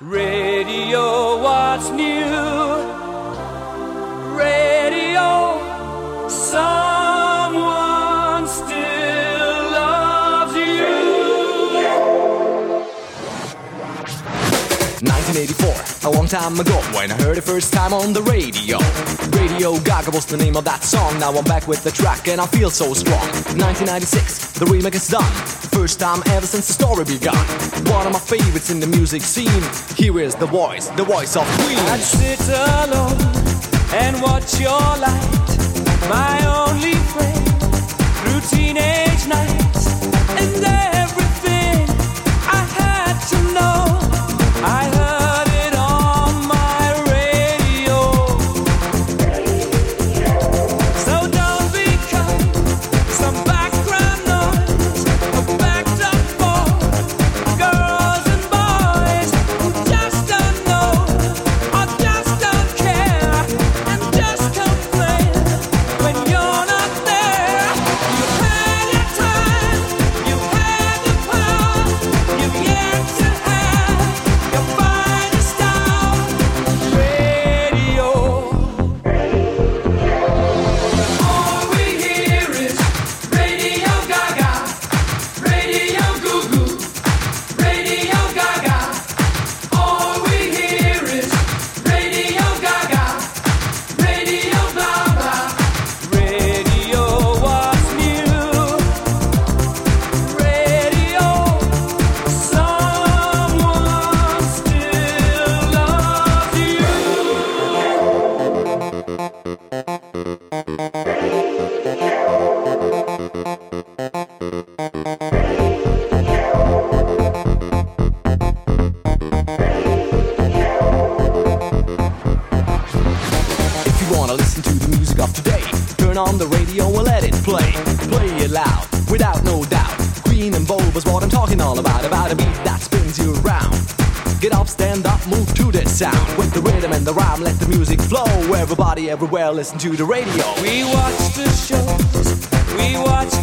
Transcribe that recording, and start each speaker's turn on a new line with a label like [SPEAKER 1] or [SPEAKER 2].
[SPEAKER 1] Radio, what's new? Radio, someone still loves you.
[SPEAKER 2] 1984, a long time ago, when I heard it first time on the radio. Radio Gaga was the name of that song. Now I'm back with the track and I feel so strong. 1996, the remake is done. First time ever since the story begun. One of my favorites in the music scene. Here is the voice of Queen.
[SPEAKER 1] I'd sit alone and watch your light, my only friend, through teenage nights. And everything I had to know, I heard it on my radio. So don't become some background noise, a backed up for girls and boys who just don't know or just don't care and just complain when you're not there. You had your time, you had the power, you've yet to have your finest hour. Radio. All we hear is Radio Gaga, Radio Goo Goo, Radio Gaga. All we hear is Radio Gaga, Radio blah blah. Radio, what's new? Radio, someone still loves you.
[SPEAKER 2] If you wanna listen to the music of today, turn on the radio and let it play. Play it loud, without no doubt. Green and bold was what I'm talking all about. About a beat that spins you around. Get up, stand up, move to the sound. With the rhythm and the rhyme, let the music flow. Everybody, everywhere, listen to the radio.
[SPEAKER 1] We watch the shows, we watch